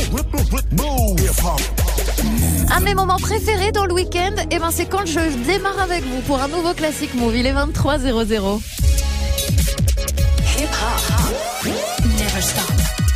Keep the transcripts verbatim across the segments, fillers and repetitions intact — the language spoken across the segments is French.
Un de mes moments préférés dans le week-end, eh ben c'est quand je démarre avec vous pour un nouveau classique move. Il est vingt-trois zéro zéro. Hip hop never stop.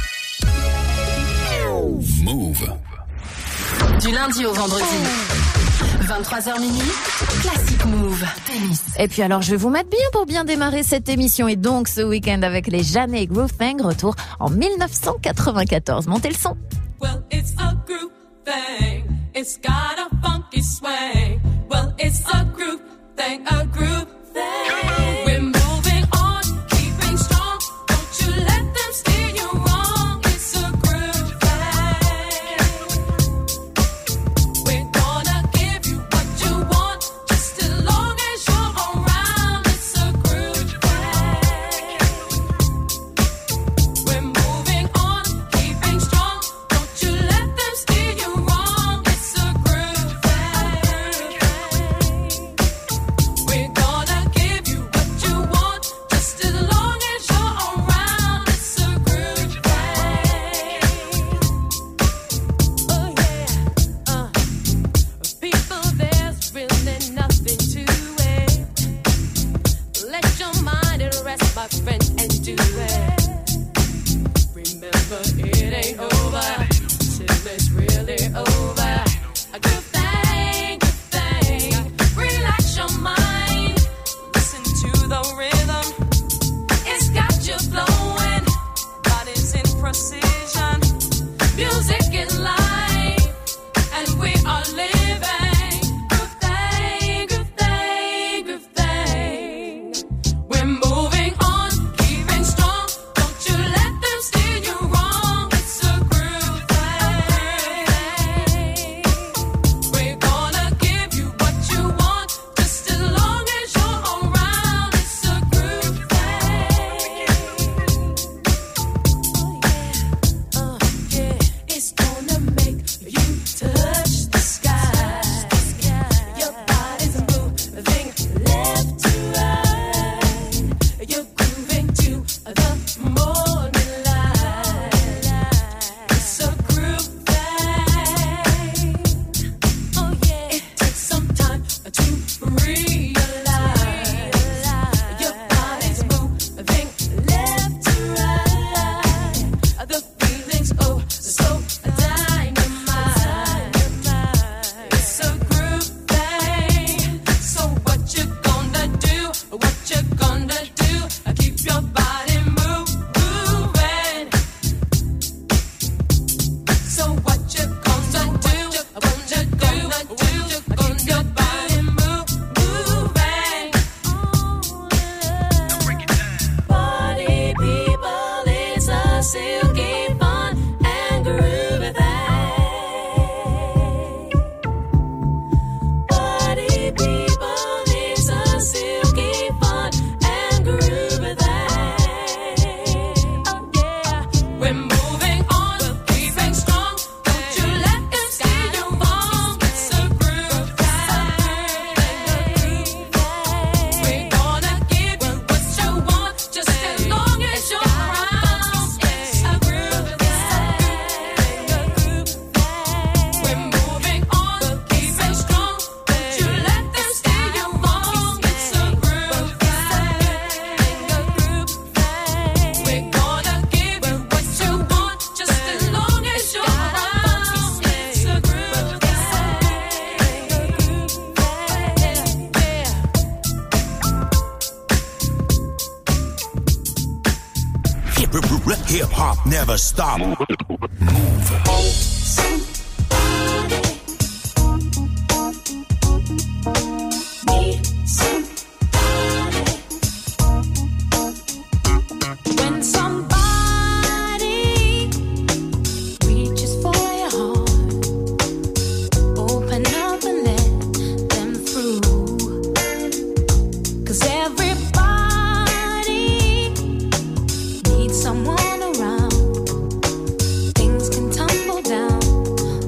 Move. Du lundi au vendredi. vingt-trois heures minuit, classique move. Tennis. Et puis alors, je vais vous mettre bien pour bien démarrer cette émission. Et donc, ce week-end avec les Jeannet Groove Thing, retour en dix-neuf cent quatre-vingt-quatorze. Montez le son. Well, it's a groove thing. It's got a funky swing. Well, it's a groove thing, a groove thing. We're moving on, keeping strong. Don't you let them steer you wrong. It's a groove thing. We're gonna give you what you want, just as long as you're around. It's a groove thing. We're moving on, keeping strong. Don't you let them steer you wrong. It's a groove thing. We're gonna give you what you want, just as long as you're around. It's a groove thing. Oh yeah, uh, people, there's really nothing to it. Let your mind rest, my friend, and do it. Remember, it ain't over till it's really over. A good thing, good thing. Relax your mind, listen to the rhythm. It's got you flowing, body's in precision. Music is life, and we are living. Good thing, good thing, good thing. We're moving on, keeping strong. Don't you let them steer you wrong. It's a groove thing. We're gonna give you what you want, just as long as you're around. It's a groove thing. Oh yeah, uh, yeah. It's gonna make you touch the sky. Your body's moving left to right. You're grooving to the morning light. It's a groove thing. Oh yeah, it takes some time to realize. Your body's moving left to right. The feelings oh so dynamite. It's a groove thing. So what you gonna do? What you gonna do? Keep your body moving. So what you gonna do? What you gonna do? Keep your body moving. Party people, it's a silky fun and groovy thing. Party people, it's a silky fun and groovy thing. Oh yeah, we're moving on, keeping strong. Don't you let them steer you wrong. It's a groove thing. We're gonna give you what you want, just as long as you're around. It's a groove thing. We're moving on, keeping strong. Don't you let them steer you wrong. It's a groove thing. We're gonna give you what you want, just as long as you're around. It's a groove thing. Hip hop never stop. Move. When somebody reaches for your heart, open up and let them through. 'Cause everybody needs someone around. Things can tumble down,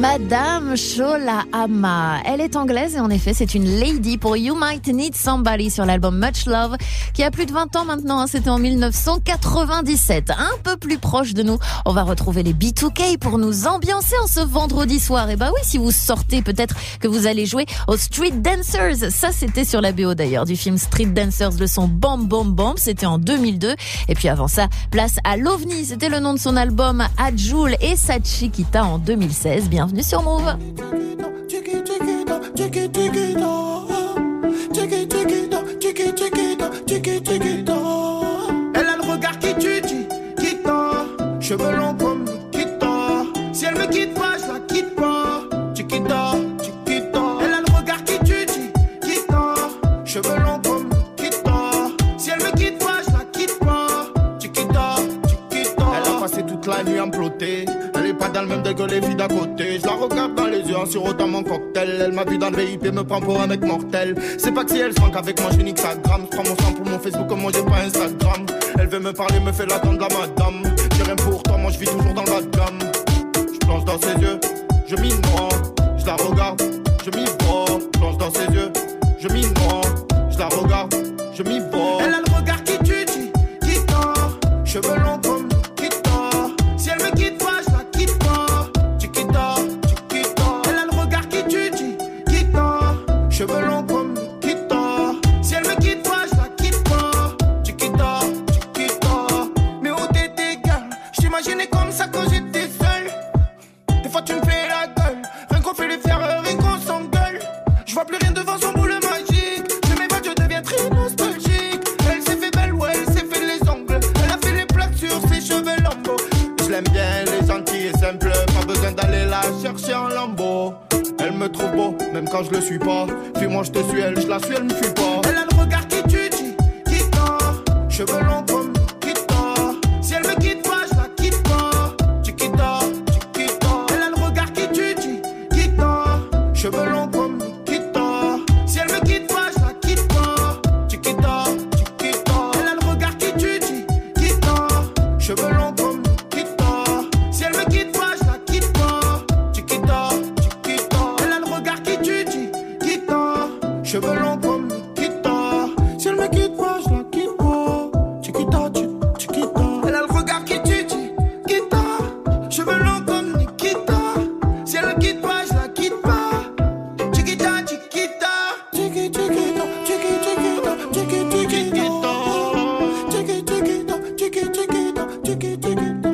Madame Sholahama. Elle est anglaise et en effet, c'est une lady pour You Might Need Somebody sur l'album Much Love qui a plus de vingt ans maintenant. Hein, c'était en dix-neuf cent quatre-vingt-dix-sept. Un peu plus proche de nous, on va retrouver les B deux K pour nous ambiancer en ce vendredi soir. Et bah oui, si vous sortez, peut-être que vous allez jouer aux Street Dancers. Ça, c'était sur la B O d'ailleurs du film Street Dancers, le son Bam Bam Bam. C'était en deux mille deux. Et puis avant ça, place à l'OVNI. C'était le nom de son album Adjoul et sa Chiquita en deux mille seize. Bienvenue sur Move. Elle a le regard qui tue, qui tord. Cheveux longs comme Nikita. Si elle me quitte pas, je la quitte pas. Chiquita, Chiquita. Elle a le regard qui tue, qui tord. Cheveux longs comme Nikita. Si elle me quitte pas, je la quitte pas. Chiquita, Chiquita. Elle a passé toute la nuit à me plotter. Elle est pas dans le même dégueu les filles d'à côté. Je la regarde dans les yeux en sirotant mon cocktail. Elle m'a vu dans le V I P, me prend pour un mec mortel. C'est pas que si elle se manque avec moi, je nique sa gramme. Je prends mon sang pour mon Facebook, comme moi j'ai pas Instagram. Elle veut me parler, me fait l'attendre la madame. J'ai rien pour toi, moi je vis toujours dans le bas de gamme. Je plonge dans ses yeux, je m'y noie. Je la regarde, je m'y vois. Je plonge dans ses yeux, je m'y noie. Je la regarde, je m'y vois. Elle a le regard qui tue, qui tord. Cheveux longs comme Nikita. Si elle me quitte pas, je la quitte pas. Chiquita, Chiquita. Elle a le regard qui tue, qui tord. Cheveux longs comme Nikita. Si elle me quitte pas, je la quitte pas. Chiquita, Chiquita. Mais où t'étais, girl? J'imaginais comme ça quand j'étais seul. Des fois tu me fais la gueule. Rien qu'on fait les faire, rien qu'on s'engueule. Je vois plus rien devant son boule magique. Je m'évade, je deviens très nostalgique. Elle s'est fait belle, ouais, elle s'est fait les ongles. Elle a fait les plaques sur ses cheveux lambeaux. Je l'aime bien, elle est gentille et simple. Pas besoin d'aller la chercher en lambeau. Elle me trouve beau, même quand je le suis pas. Puis moi je te suis, elle, je la suis, elle me fuit pas. Elle a le regard qui tue, qui tord. Cheveux longs comme Nikita. Si elle me quitte pas, je la quitte pas. Chiquita, Chiquita. Elle a le regard qui tue, qui tord. Cheveux longs comme Nikita. Si elle me quitte pas, je la quitte pas. Chiquita, Chiquita. Elle a le regard qui tue, qui tord. Cheveux longs comme Nikita. Si elle me quitte pas, je la quitte pas. Chiquita, Chiquita. Elle a le regard qui tue, qui tord. Cheveux longs comme Nikita. Si elle me quitte pas, je la quitte pas. Chiquita, Chiquita. Elle a le regard qui tue, qui tord. Cheveux longs comme Nikita. Si elle me quitte pas, je la quitte pas. Chiquita, Chiquita. Chiqui, Chiquita, Chiqui, Chiquita, Chiqui, Chiquita. Chiqui, Chiquita, Chiqui, Chiquita, Chiqui, Chiquita.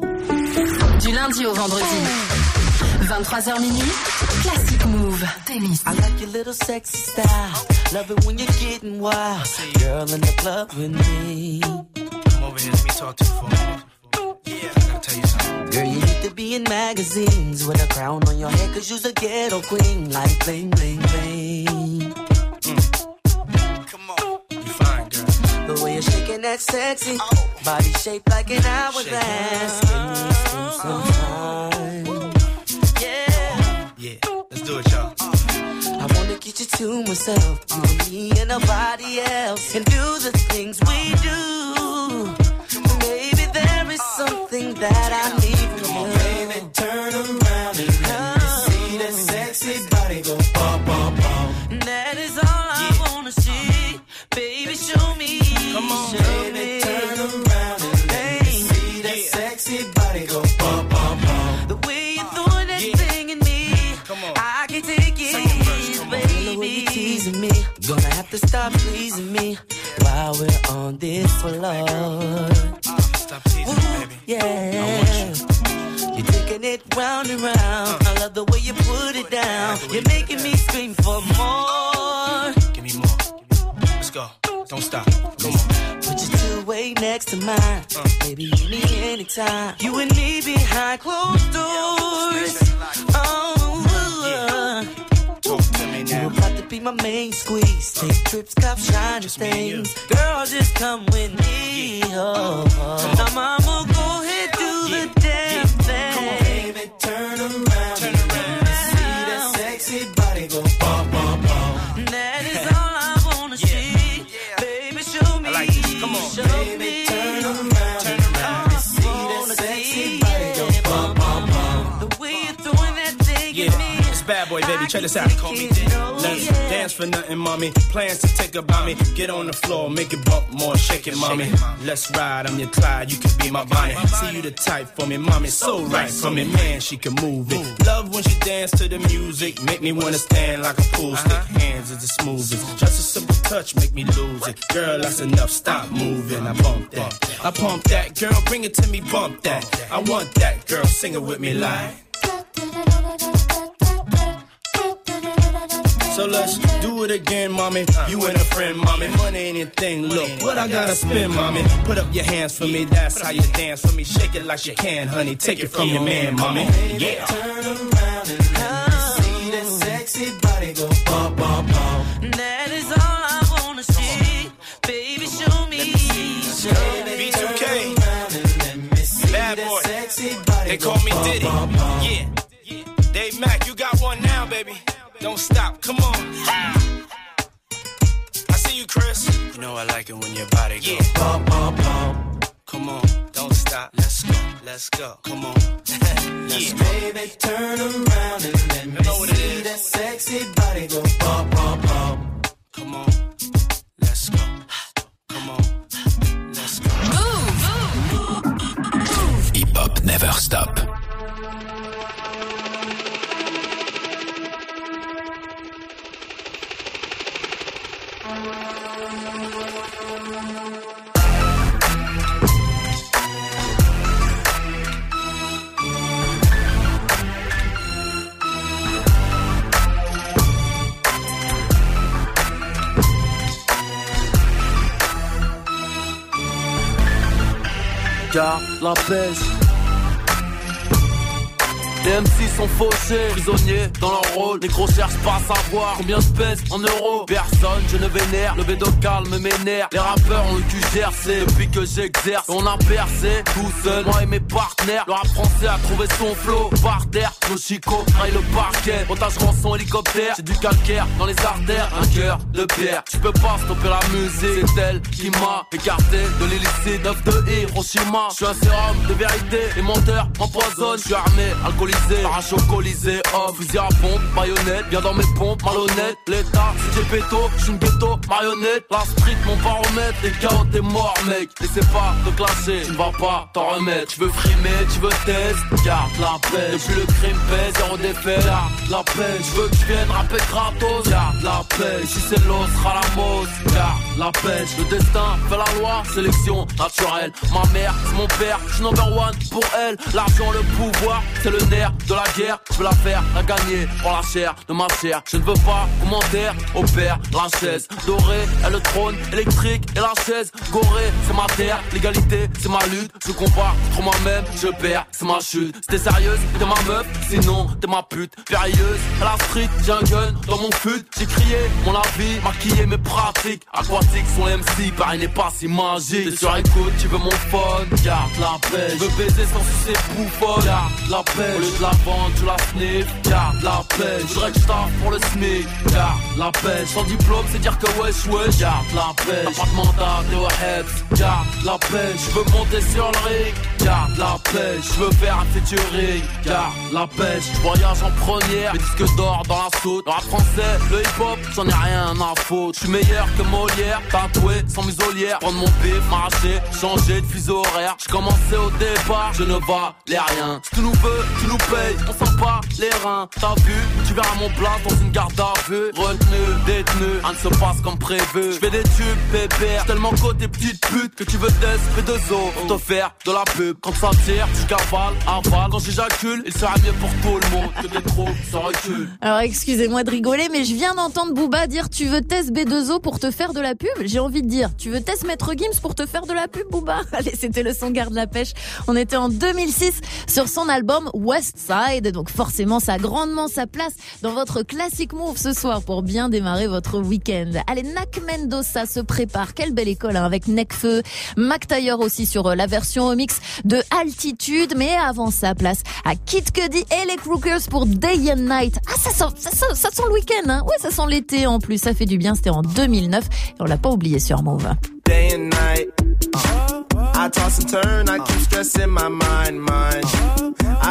Du lundi au vendredi, vingt-trois heures minuit, Classic Move, Tennis. I like your little sexy style. Love it when you're getting wild. Girl in the club with me. Come over here, let me talk to you for a minute. Yeah, I gotta tell you something. Girl, you need to be in magazines with a crown on your head, cause you's a ghetto queen. Like bling, bling, bling. Come on, you fine, girl. The way you're shaking that sexy body shaped like an hourglass. Give me some, some time. Yeah. Yeah, let's do it, y'all. I wanna get you to myself, you and me and nobody else, and do the things we do. Maybe there is something that I need from Come on, you. baby, turn around and let me see that sexy body go bum, bum, bum. That is all I wanna see. Baby, show me. Come on, show Baby, me. turn around and let me see that sexy body go bum, bum, bum. The way you're throwing that Yeah. thing in me, Come on. I can take it, Second verse, come on. baby. The way you're teasing me, gonna have to stop pleasing me while we're on this floor. Stop teasing me, baby. Yeah. You're taking it round and round. I love the way you put it down. You're making me scream for more. Give me more. Let's go. Don't stop. Come on. Put your two-way next to mine. Baby, you need anytime. You and me behind closed doors. Oh, uh, Talk to me you now. about to be my main squeeze. Take trips, cop shiny Just me and you. things. Girl, just come with me. Oh, oh. Now, mama, go ahead, do Yeah. the damn Come on, thing. baby, turn around Turn and around. let me see that sexy body go bum, bum, bum. That is all I wanna see. Baby, show me. I like this. Come on. Show Baby, me. turn around Turn and around. let me see I that wanna sexy see, body go yeah. bum, bum, bum. The way you're throwing that thing bad boy, baby. Check this out. Call me Diddy. Let's dance for nothing, mommy. Plans to take about me. Get on the floor, make it bump more, shake it, mommy. Let's ride, I'm your Clyde, you can be my Bonnie. See you the type for me, mommy, so right for me, man, she can move it. Love when she dance to the music, make me wanna stand like a pool stick. Hands is the smoothest, just a simple touch make me lose it. Girl, that's enough, stop moving, I bump that. I pump that, girl, bring it to me, bump that. I want that, girl, sing it with me like. So let's do it again, mommy. You and a friend, mommy. Money ain't a thing. Look, what I gotta spend, mommy. Put up your hands for me. That's how you dance for me. Shake it like you can, honey. Take it from your man, mommy. Yeah. Turn around and let me see that sexy body go bum, bum, bum. That is all I wanna see. Baby, show me. B two K. Bad boy. They call me Diddy. Yeah. Dave Mack, you got one now, baby. Don't stop, come on. I see you, Chris. You know I like it when your body goes yeah. Bum, bum, bum. Come on, don't stop. Let's go, let's go. Come on. Let's yeah. Baby, turn around and let me see that sexy body go bum, bum, bum. Come on, let's go. Come on, let's go. Move. Move. Hip Hop Never Stop. Garde la pêche. Les M C sont fauchés, prisonniers dans leur rôle. Négro cherche pas à savoir combien je pèse en euros. Personne, je ne vénère, le bédo calme m'énerve. Les rappeurs ont le cul gercé depuis que j'exerce. On a percé tout seul, moi et mes partenaires. Le rap français a trouvé son flow par terre. Nos chicots trahissent le parquet. Otage rançon hélicoptère, j'ai du calcaire dans les artères. Un cœur de pierre, tu peux pas stopper la musique. C'est elle qui m'a écarté de l'illicite. neuf de Hiroshima, je suis un sérum de vérité. Les menteurs m'empoisonnent, je suis armé, alcoolisé. Arrache au colisée, oh, fusil à pompe, baïonnette, viens dans mes pompes, malhonnête. L'état, si j'ai péto, j'suis une ghetto, marionnette. La street, mon baromètre, les K O t'es mort, mec. Laissez pas te clasher, tu ne vas pas t'en remettre. Tu veux frimer, tu veux test, garde la paix. Depuis le crime pèse, zéro défaite, garde la paix. Tu veux que je vienne rapper gratos, garde la paix. Si c'est l'os, sera la mose, garde la pêche. Le destin fait la loi, sélection naturelle. Ma mère, c'est mon père, j'suis number one pour elle. L'argent, le pouvoir, c'est le nerf de la guerre, je veux la faire, la gagner, pour la chair de ma chair. Je ne veux pas commentaire, opère la chaise dorée, et le trône électrique et la chaise gorée. C'est ma terre, l'égalité, c'est ma lutte. Je compare trop moi-même, je perds, c'est ma chute. Si t'es sérieuse, t'es ma meuf, sinon t'es ma pute. Périlleuse, à la street, j'ai un gun dans mon fut. J'ai crié mon avis, maquillé mes pratiques. Aquatiques sont les M C, pareil n'est pas si magique. T'es sur écoute, tu veux mon phone, garde la paix. Je veux baiser sans sucer bouffonne, garde la paix. Au lieu de la vente, tu la sniff, garde la paix. Je voudrais que je taffe pour le SMIC, garde la paix. Sans diplôme, c'est dire que wesh wesh, garde la paix. T'as pas de mandat, t'es au Heps, garde la paix. Je veux monter sur le ring, garde la paix. Je veux faire un featuring, garde la paix. Je voyage en première, mes disques d'or dans la soute. Le rap français, le hip hop, j'en ai rien à foutre. Je suis meilleur que Molière, tatoué sans muselière. Prendre mon bif, m'arracher, changer de fuseau horaire. Je commençais au départ, je ne valais rien. Si tu nous veux, tu nous payes, on sent pas les reins. T'as vu, tu verras mon place dans une garde à vue. Retenu, détenu, rien ne se passe comme prévu. Je fais des tubes, pépère, tellement côté petite pute que tu veux test, fais deux os pour te faire de la pub. Quand ça tire, tu cavales, avales. Quand j'éjacule, il sera mieux pour tout le monde que des trop sans recul. Alors excusez-moi de rigoler, mais je viens d'entendre Booba dire tu veux test B deux O pour te faire de la pub. J'ai envie de dire tu veux test Maître Gims pour te faire de la pub, Booba. Allez, c'était le son Garde la pêche. On était en deux mille six sur son album West Side, donc forcément ça a grandement sa place dans votre classic move ce soir pour bien démarrer votre week-end. Allez, Nak Mendoza se prépare, quelle belle école hein, avec Nekfeu, Mac Taylor aussi sur la version remix de Altitude, mais avant ça, place à Kid Cudi et les Crookers pour Day and Night. Ah, ça sent, ça sent, ça sent le week-end, hein. Ouais, ça sent l'été en plus, ça fait du bien, c'était en deux mille neuf et on l'a pas oublié sur Move. Day and night, uh, I toss and turn, I keep stressing my mind, mind. I look for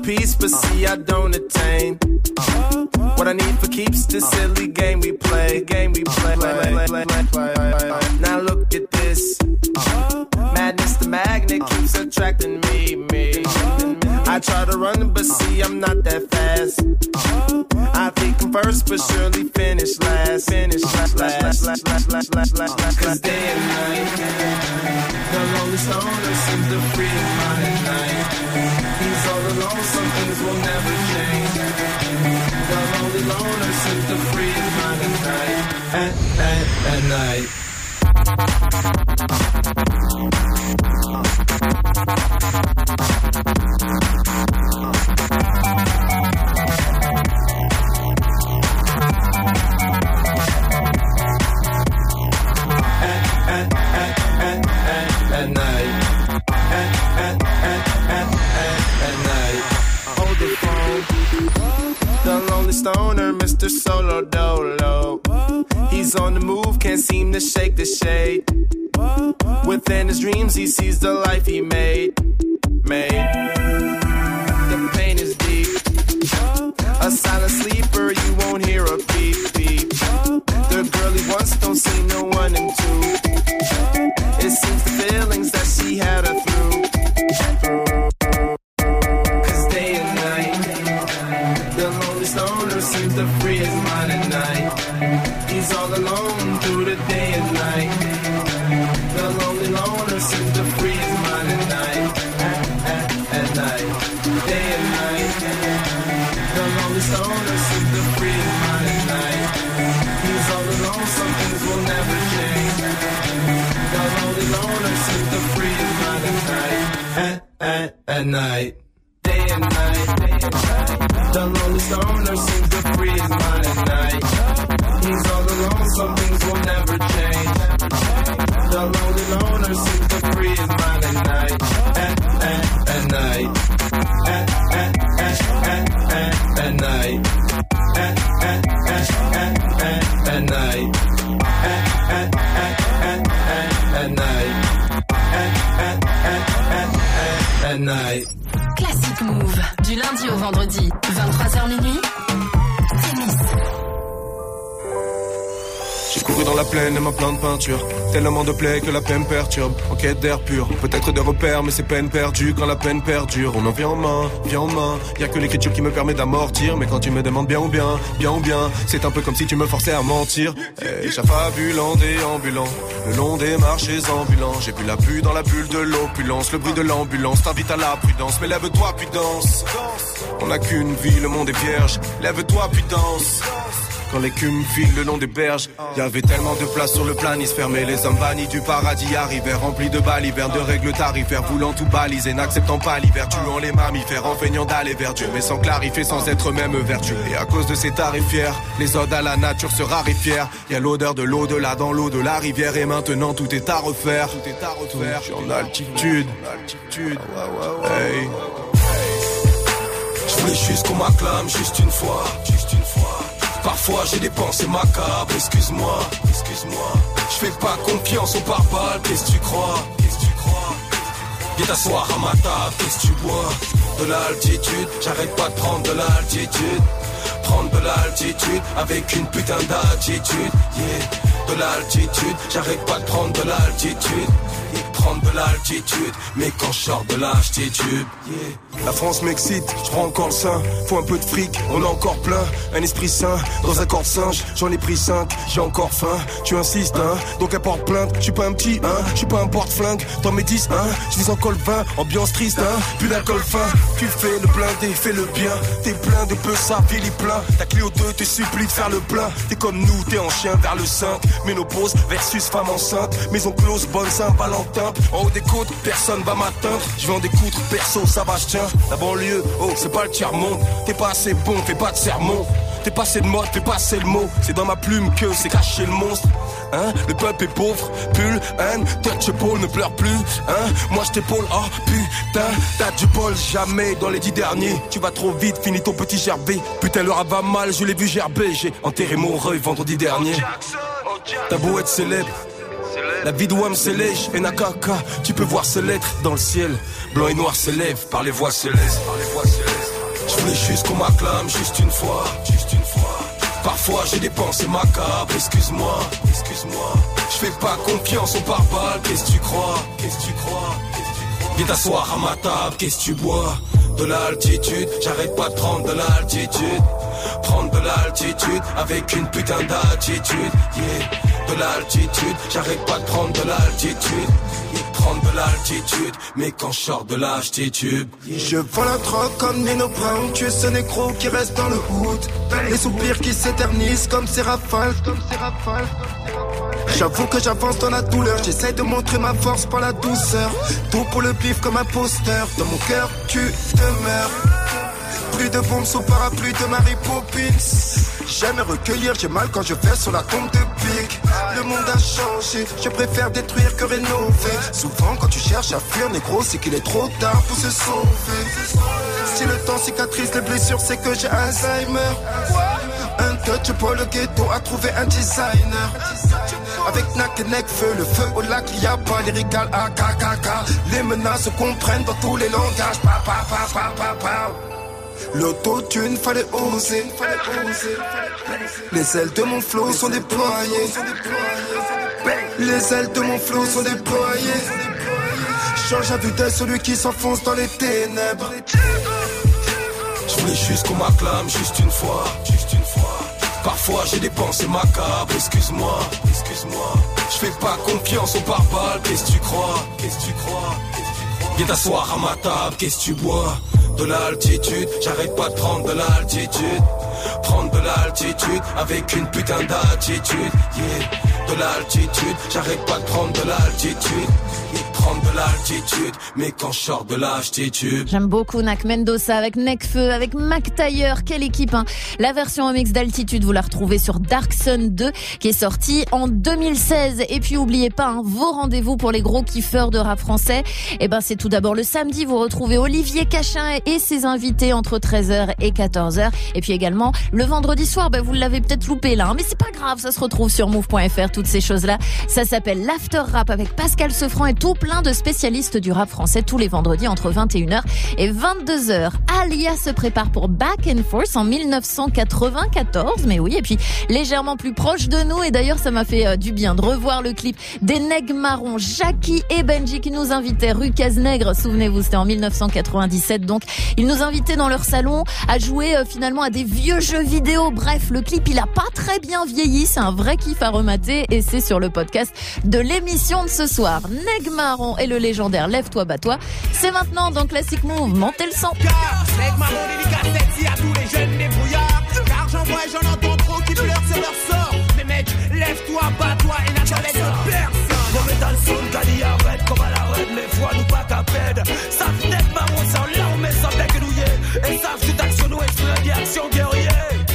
peace, but see I don't attain what I need for keeps this silly game we play. Game we play. Now look at this. Madness, the magnet keeps attracting me, me. I try to run, but see I'm not that fast. I think I'm first, but surely finish last. Finish last, last, last, last, last, last, last. Cause day and night, the lonely stoner seems to free his mind at night. He's all alone, some things will never change. The lonely loner seems to free his mind at night. At, at, at night. Stoner, Mister Solo Dolo. He's on the move, can't seem to shake the shade. Within his dreams, he sees the life he made. Made. The pain is deep. A silent sleeper, you won't hear a beep beep. The girl he wants don't see no one in two. It seems the feelings that she had her through. Cause day and night, the lonely stoner seems to free his mind at night. He's all alone through the day and night. The lonely loner seems to free his mind at night. At, at, at night. Day and night. The lonely stoner seems to free his mind at night. He's all alone, some things will never change. The lonely loner seems to free his mind at night. At, at, at night. Day and night. Day and night. The lonely stoner seems to free his mind at night. He's all alone, some things will never change. The lonely loner seems to free his mind at night. At, at, at night. At, at, at, at, at, at night. At, at, at, at, at, at night. At, at, at, at, at, at night. At, at, at, at, at, at night. Classic Move, du lundi au vendredi, vingt-trois heures minuit. Tennis. J'ai couru dans la plaine et ma plein de peinture. Tellement de plaies que la peine perturbe. En quête d'air pur, peut-être de repères, mais c'est peine perdue quand la peine perdure. On en vient en main, vient en main. Y'a que l'écriture qui me permet d'amortir. Mais quand tu me demandes bien ou bien, bien ou bien, c'est un peu comme si tu me forçais à mentir. Hey, j'affabulant, déambulant, le long des marchés ambulants. J'ai bu la pluie dans la bulle de l'opulence. Le bruit de l'ambulance t'invite à la prudence. Mais lève-toi puis danse. On n'a qu'une vie, le monde est vierge. Lève-toi puis danse. Quand l'écume file le long des berges, y'avait tellement de place sur le planisphère. Mais les hommes bannis du paradis arrivèrent, remplis de balivernes, de règles tarifaires, voulant tout baliser, n'acceptant pas l'hiver, tuant les mammifères, en feignant d'aller vers Dieu, mais sans clarifier, sans être même vertueux. Et à cause de ces tarifières, les odes à la nature se raréfièrent. Y'a l'odeur de l'au-delà dans l'eau de la rivière, et maintenant tout est à refaire. Tout est à refaire. Je suis en altitude, altitude. Hey. Je voulais juste qu'on m'acclame, juste une fois, juste une fois. Parfois j'ai des pensées macabres, excuse-moi, excuse-moi. Je fais pas confiance aux pare-balles, qu'est-ce que tu crois, qu'est-ce que tu crois. Viens t'asseoir à ma table, qu'est-ce que tu bois. De l'altitude, j'arrête pas de prendre de l'altitude. Prendre de l'altitude avec une putain d'attitude, yeah. De l'altitude, j'arrête pas de prendre de l'altitude. Et prendre de l'altitude, mais quand je sors de l'altitude, yeah. La France m'excite, je prends encore le sein. Faut un peu de fric, on a encore plein. Un esprit sain, dans un corps singe. J'en ai pris cinq, j'ai encore faim. Tu insistes, hein, donc apporte plainte. Je suis pas un petit, hein, je suis pas un porte-flingue. Dans mes dix, hein, je vis encore le vin. Ambiance triste, hein, plus d'alcool fin. Tu fais le blindé, fais le bien. T'es plein de peu, ça Philippe plein. Ta Clio deux te supplie de faire le plein. T'es comme nous, t'es en chien vers le cinq. Ménopause versus femme enceinte. Maison close, bonne Saint-Valentin. En haut des côtes, personne va m'atteindre. Je vais en découdre, perso, ça va, je tiens. La banlieue, oh, c'est pas le tiers-monde. T'es pas assez bon, fais pas de sermon. T'es pas assez de mode, fais pas assez le mot. C'est dans ma plume que c'est caché le monstre. Hein, le peuple est pauvre, pull, haine, touch Paul ne pleure plus. Hein, moi je t'épaule, oh putain, t'as du bol, jamais dans les dix derniers. Tu vas trop vite, finis ton petit gerbé. Putain, l'heure va mal, je l'ai vu gerber. J'ai enterré mon reuil vendredi dernier. T'as beau être célèbre, la vie de Wam c'est lèche, N A K K, tu peux voir ces lettres dans le ciel. Blanc et noir s'élèvent par les voix célestes, par les voix célestes. Je voulais juste qu'on m'acclame juste une fois, juste une fois. Parfois j'ai des pensées macabres, excuse-moi, excuse-moi. Je fais pas confiance aux pare-balles, qu'est-ce que tu crois, qu'est-ce que tu crois. Viens t'asseoir à ma table, qu'est-ce que tu bois. De l'altitude, j'arrête pas de prendre de l'altitude. Prendre de l'altitude avec une putain d'attitude, yeah. De l'altitude, j'arrête pas de prendre de l'altitude. Prendre de l'altitude, mais quand je sors de l'altitude, yeah. Je vends la drogue comme Nino Brown. Tu es ce négro qui reste dans le hood. Les soupirs qui s'éternisent comme ces rafales, comme ces rafales. J'avoue que j'avance dans la douleur. J'essaie de montrer ma force par la douceur. Tout pour le bif comme un poster. Dans mon cœur tu demeures. Plus de bombes sous parapluie de Mary Poppins. J'aime recueillir, j'ai mal quand je vais sur la tombe de pique. Le monde a changé, je préfère détruire que rénover. Souvent quand tu cherches à fuir, négro, c'est qu'il est trop tard pour se sauver. Si le temps cicatrise les blessures, c'est que j'ai Alzheimer. Un touch pour le ghetto a trouvé un designer. Avec Nak et Nekfeu, le feu au lac, il y a pas lyrical A K K K. Les menaces se comprennent dans tous les langages. Pa, pa, pa, pa, pa, pa. L'autotune, fallait oser. Les ailes de mon flow sont déployées. Les ailes de mon flow sont déployées. Change à vue d'œil celui qui s'enfonce dans les ténèbres. Je voulais juste qu'on m'acclame juste une fois, juste une fois. Parfois j'ai des pensées macabres, excuse-moi, excuse-moi. Je fais pas confiance aux pare-balles, qu'est-ce que tu crois, qu'est-ce que tu crois. Viens t'asseoir à ma table, qu'est-ce que tu bois. De l'altitude, j'arrête pas de prendre de l'altitude. Prendre de l'altitude avec une putain d'attitude, yeah. De l'altitude, j'arrête pas de prendre de l'altitude. Prendre de l'altitude, mais quand je sors de l'altitude. J'aime beaucoup Nak Mendoza avec Nekfeu, avec Mac Taylor, quelle équipe hein. La version remix d'Altitude, vous la retrouvez sur Dark Sun deux, qui est sortie en deux mille seize. Et puis oubliez pas, hein, vos rendez-vous pour les gros kiffeurs de rap français. Et ben c'est tout d'abord le samedi, vous retrouvez Olivier Cachin et ses invités entre treize heures et quatorze heures. Et puis également le vendredi soir, ben vous l'avez peut-être loupé là, hein, mais c'est pas grave, ça se retrouve sur move point f r, toutes ces choses-là. Ça s'appelle l'After Rap avec Pascal Sefranc et tout plein de spécialistes du rap français tous les vendredis entre vingt et une heures et vingt-deux heures. Alia se prépare pour Back and Forth en dix-neuf cent quatre-vingt-quatorze, mais oui, et puis légèrement plus proche de nous, et d'ailleurs ça m'a fait euh, du bien de revoir le clip des Nègres Marrons, Jackie et Benji qui nous invitaient rue Cazenègre, souvenez-vous, c'était en dix-neuf cent quatre-vingt-dix-sept, donc ils nous invitaient dans leur salon à jouer euh, finalement à des vieux jeux vidéo. Bref, le clip il a pas très bien vieilli, c'est un vrai kiff à remater et c'est sur le podcast de l'émission de ce soir. Nègres Marrons et le légendaire Lève-toi, bats-toi. C'est maintenant dans Classic Move. Montez le son. Nègres Marrons, délicatesse, si à tous les jeunes débrouillards. Car j'en vois et j'en entends trop qui pleurent sur leur sort. Mais mec, lève-toi, bats-toi et n'attends de personne. On met dans le son, Gali arrête comme à la reine, mais vois nous pas qu'à peine. Ça Nègres Marrons, sans larmes et sans bec douillet. Et savent toute action nous exprès action guerrier.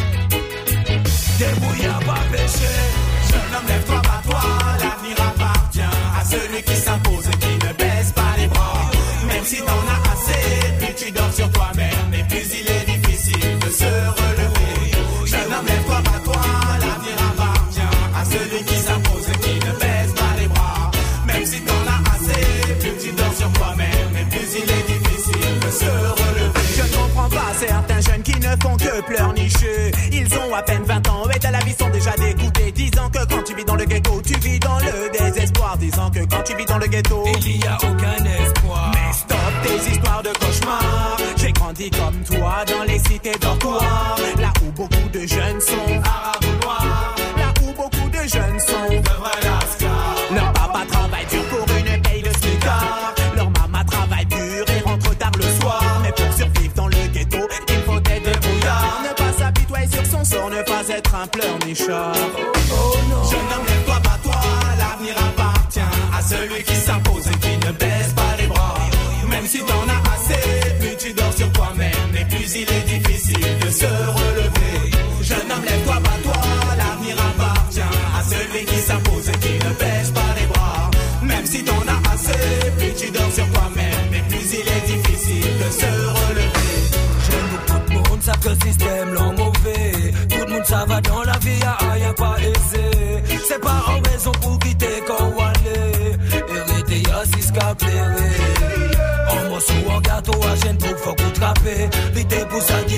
Débrouillard, pas péché. Jeune homme, lève-toi, bats-toi. L'avenir appartient à celui qui s'impose et qui ne baisse pas les bras. Même si t'en as assez, plus tu dors sur toi-même, et plus il est difficile de se relever. Jeune homme, lève-toi, bats-toi, l'avenir appartient à celui qui s'impose et qui ne baisse pas les bras. Même si t'en as assez, plus tu dors sur toi-même, et plus il est difficile de se relever. Je ne comprends pas certains jeunes qui ne font que pleurnicher. Ils ont à peine vingt ans et de la vie sont déjà dégoûtés, disant que quand tu vis dans le ghetto, tu vis dans le désespoir, disant que quand tu vis dans le ghetto, il n'y a aucun espoir. Mais stop tes histoires de cauchemars. J'ai grandi comme toi dans les cités dortoirs, là où beaucoup de jeunes sont arabes ou noirs, là où beaucoup de jeunes sont de vrais lascars. Leur papa travaille dur pour une paye de smicard, leur maman travaille dur et rentre tard le soir. Mais pour survivre dans le ghetto, il faut être débrouillard. Ne pas s'apitoyer sur son sort, ne pas être un pleurnichard. Oh non. Jeune homme, lève-toi, bats-toi, l'avenir appartient à celui qui s'impose et qui ne baisse pas les bras. Même si t'en as assez, plus tu dors sur toi-même, et plus il est difficile de se relever. Jeune homme, lève-toi, bats-toi, l'avenir appartient à celui qui s'impose et qui ne baisse pas les bras. Même si t'en as assez, plus tu dors sur toi-même, et plus il est difficile de se relever. J'aime beaucoup de monde, savent que le système l'en mauvais. Tout le monde ça va dans la vie, y'a rien pas aisé. C'est pas en raison pour quitter quand on allait. Hérité y'a six cap. En morceau, en gâteau, à gêne pour faut qu'on trappe. Vite pour ça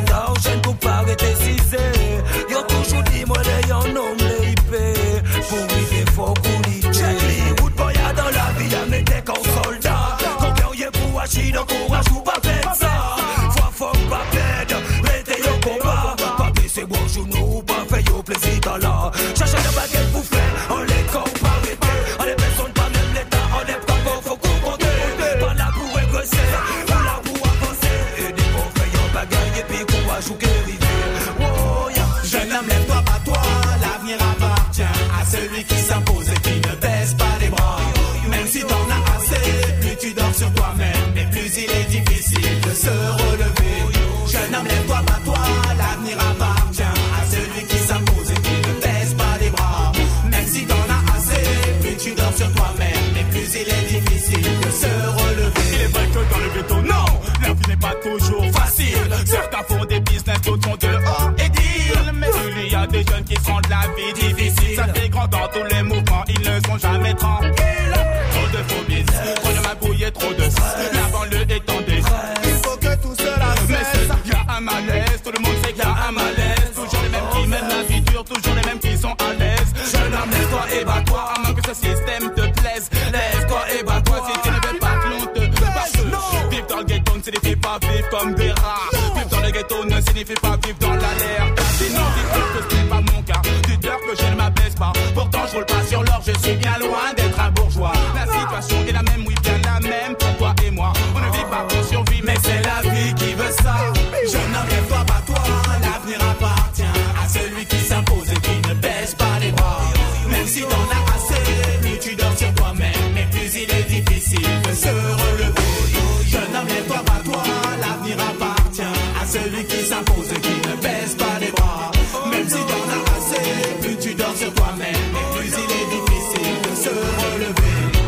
se relever. Jeune homme, lève-toi, bats-toi, l'avenir appartient à celui qui s'impose et qui ne baisse pas les bras. Même si t'en as assez, plus tu dors sur toi-même, mais plus il est difficile de se relever. Il est vrai que dans le ghetto, non, la vie n'est pas toujours facile. Certains font des business, d'autres sont dehors et deal. Mais il y a des jeunes qui rendent la vie difficile. Ça fait grand dans tous les mouvements, ils ne sont jamais tranquilles. Trop de phobies, trop de magouilles et trop de stress. La banlieue est en détresse. Il faut que tout cela cesse. Il y a un malaise, tout le monde sait qu'il y a un malaise. Toujours les mêmes qui mènent la vie dure, toujours les mêmes qui sont à l'aise. Jeune homme, lève-toi et bats-toi, à moins que ce système te plaise. Lève-toi et bats-toi si tu ne veux pas que l'on te basse. Vivre dans le ghetto ne signifie pas vivre comme des rats. Vivre dans le ghetto ne signifie pas vivre dans l'alerte. Sinon, dites-leur que ce n'est pas mon cas. Dites-leur que je ne m'abaisse pas. Pourtant, je roule pas sur l'or, je suis bien loin d'être un bourgeois. La situation est la même, oui, bien la même pour toi et moi. On ne vit pas pour survivre, mais c'est la vie qui veut ça. Jeune homme, lève-toi, bats-toi, l'avenir appartient à celui qui s'impose et qui ne baisse pas les bras. Même si t'en as assez, plus tu dors sur toi-même, mais plus il est difficile de se relever. Jeune homme, lève-toi, bats-toi, l'avenir appartient à celui qui s'impose et qui ne baisse pas les bras. Même si t'en as assez, plus tu dors sur toi-même, mais plus il est difficile de se relever.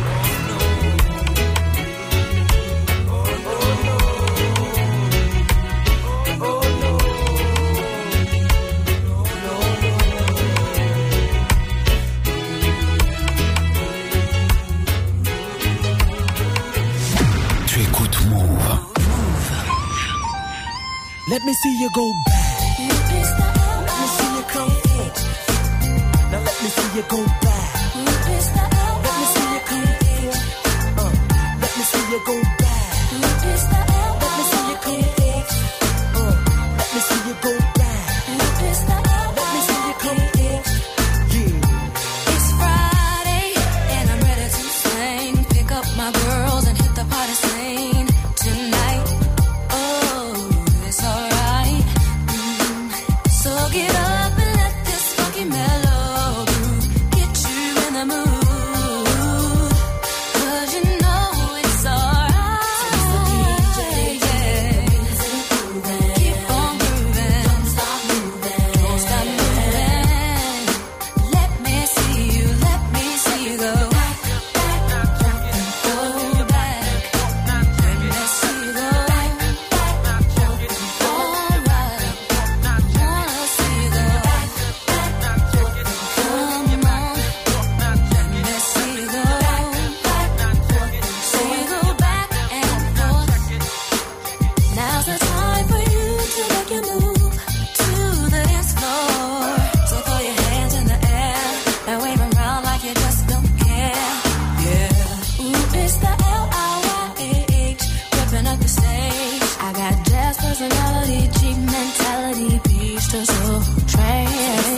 Tu écoutes Move. Let me see you go back. Let me see you come forward. Now let me see you go back. Let me see you come forward. Uh, let me see you go back. Let me see you come forward. Uh, let me see you go back. Let me see you come forward. Yeah. It's Friday and I'm ready to sing. Pick up my girls and hit the party scene tonight. Oh, it's alright. Mm. So get up and let this funky mellow groove get you in the mood. 'Cause you know it's alright. Yeah. Keep on grooving. Don't stop moving. Don't stop moving. Let me see you. Let me see you go. Back, back, go back. Let me see you go. Back, back, all right. Wanna see you go. Back, back, come on. Let me see you go. Back, see you go back and forth. Now's the time for you to make your move to the dance floor. So throw your hands in the air and wave 'em around like you just don't care. Yeah. Ooh, it's the L I Y A H, ripping up the stage. I got jazz personality, cheap mentality, beach to soul train.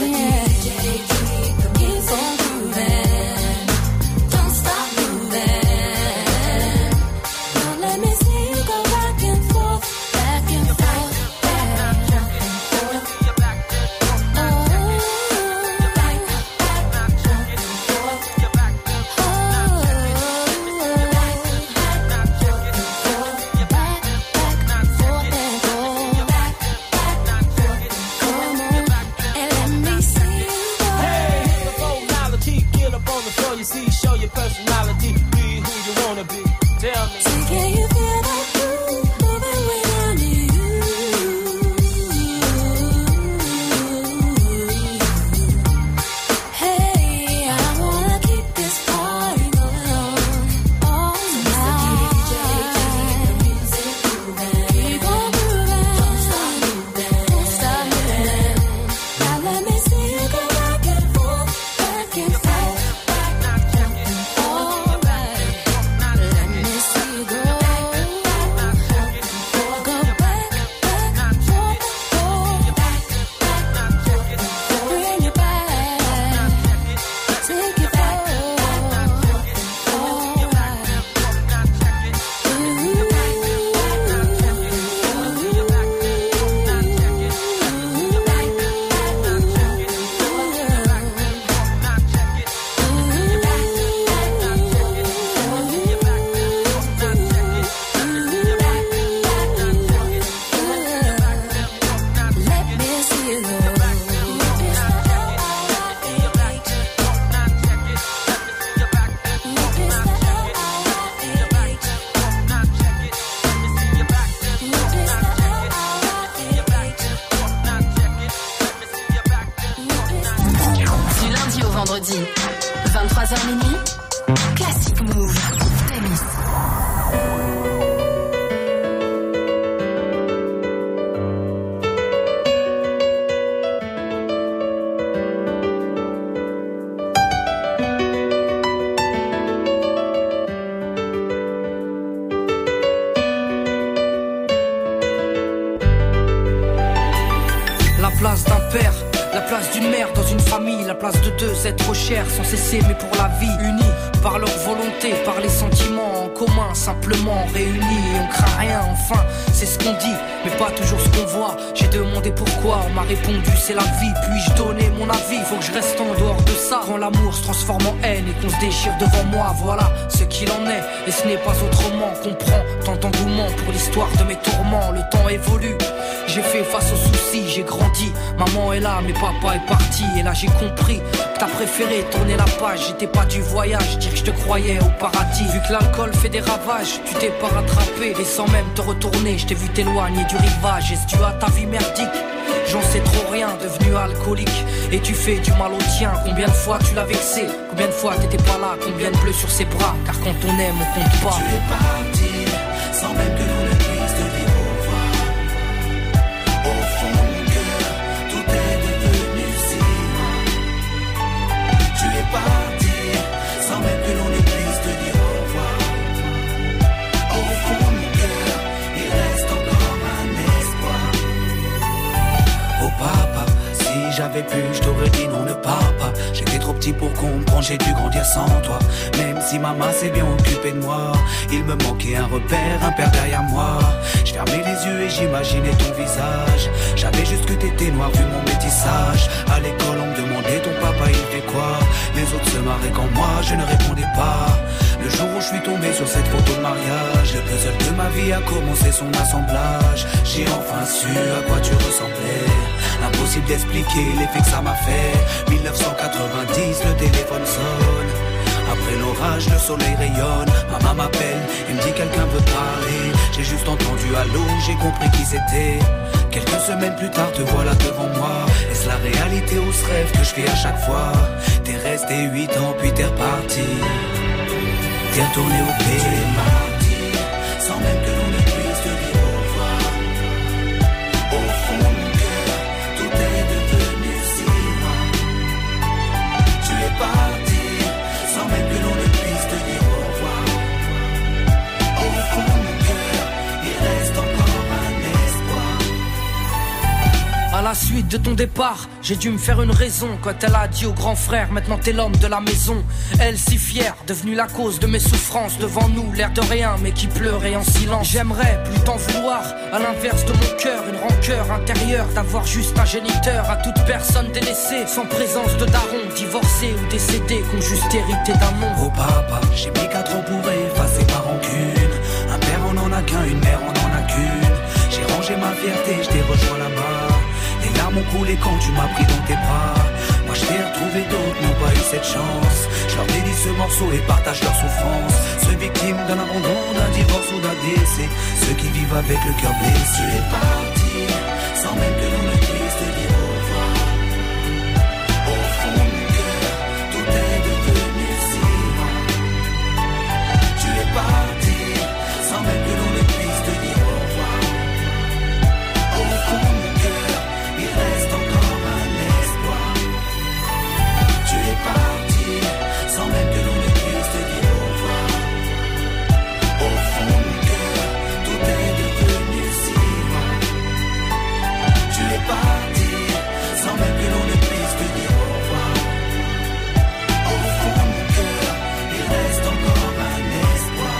Keep on grooving. Don't stop moving. Now let me see you go back and forth, back and forth, back. vingt-trois heures minuit, Classic Move. Tennis. La place d'un père, la place d'une mère dans une famille, la place de deux êtres chers sans cesser mais pour la vie, unis par leur volonté, par les sentiments en commun, simplement réunis et on craint rien, enfin c'est ce qu'on dit mais pas toujours ce qu'on voit. J'ai demandé pourquoi, on m'a répondu c'est la vie, puis-je donner mon avis, faut que je reste en dehors de ça. Quand l'amour se transforme en haine et qu'on se déchire devant moi, voilà ce qu'il en est et ce n'est pas autrement. Comprends tant d'engouement pour l'histoire de mes tourments, le temps évolue. J'ai fait face aux soucis, j'ai grandi. Maman est là, mais papa est parti. Et là j'ai compris que t'as préféré tourner la page. J'étais pas du voyage, dire que je te croyais au paradis. Vu que l'alcool fait des ravages, tu t'es pas rattrapé. Et sans même te retourner, je t'ai vu t'éloigner du rivage. Est-ce dû à ta vie merdique? J'en sais trop rien, devenu alcoolique. Et tu fais du mal au tien. Combien de fois tu l'as vexé? Combien de fois t'étais pas là? Combien de bleus sur ses bras? Car quand on aime, on compte pas. Tu es parti, sans même que l'on ne puisse te dire au revoir. Au fond de mon cœur, tout est devenu si loin. Tu es parti, sans même que l'on ne puisse te dire au revoir. Au fond de mon cœur, il reste encore un espoir. Oh papa, si j'avais pu, je t'aurais dit non, ne pars pas. J'étais trop petit pour comprendre, j'ai dû grandir sans toi. Même si maman s'est bien occupée de moi, il me manquait un repère, un père derrière moi. Je fermais les yeux et j'imaginais ton visage. J'avais juste que t'étais noir vu mon métissage. À l'école on me demandait ton papa il fait quoi. Les autres se marraient quand moi je ne répondais pas. Le jour où je suis tombé sur cette photo de mariage, le puzzle de ma vie a commencé son assemblage. J'ai enfin su à quoi tu ressemblais. Impossible d'expliquer l'effet que ça m'a fait. dix-neuf cent quatre-vingt-dix, le téléphone sonne. Après l'orage, le soleil rayonne. Maman m'appelle et me dit quelqu'un veut parler. J'ai juste entendu allô, j'ai compris qui c'était. Quelques semaines plus tard, te voilà devant moi. Est-ce la réalité ou ce rêve que je fais à chaque fois? T'es resté huit ans puis t'es reparti. T'es retourné au pays. Tu es parti, sans même que l'on ne puisse te dire au revoir. Au fond de mon cœur, tout est devenu si loin. Tu es parti, sans même que l'on ne puisse te dire au revoir. Au fond de mon cœur, il reste encore un espoir. À la suite de ton départ, j'ai dû me faire une raison. Quand elle a dit au grand frère, maintenant t'es l'homme de la maison. Elle si fière, devenue la cause de mes souffrances. Devant nous, l'air de rien, mais qui pleurait en silence. J'aimerais plus t'en vouloir, à l'inverse de mon cœur. Une rancœur intérieure, d'avoir juste un géniteur. À toute personne délaissée, sans présence de daron. Divorcé ou décédé, qu'on juste hérité d'un nom. Oh papa, j'ai mis quatre ans pour effacer ma rancune. Un père on en a qu'un, une mère on en a qu'une. J'ai rangé ma fierté, je t'ai rejoint là-bas. Les larmes ont coulé quand tu m'as pris dans tes bras. Moi je t'ai retrouvé, d'autres n'ont pas eu cette chance. Je leur dédie ce morceau et partage leur souffrance. Ceux victimes d'un abandon, d'un divorce ou d'un décès. Ceux qui vivent avec le cœur blessé. Tu es parti, sans même que l'on ne puisse te dire au revoir. Au fond de mon cœur, tout est devenu si loin. Tu es parti, sans même que l'on ne puisse te dire au revoir. Au fond de mon cœur, il reste encore un espoir. Tu es parti, sans même que l'on ne puisse te dire au revoir. Au fond de mon cœur, tout est devenu si loin. Tu es parti, sans même que l'on ne puisse te dire au revoir. Au fond de mon cœur, il reste encore un espoir.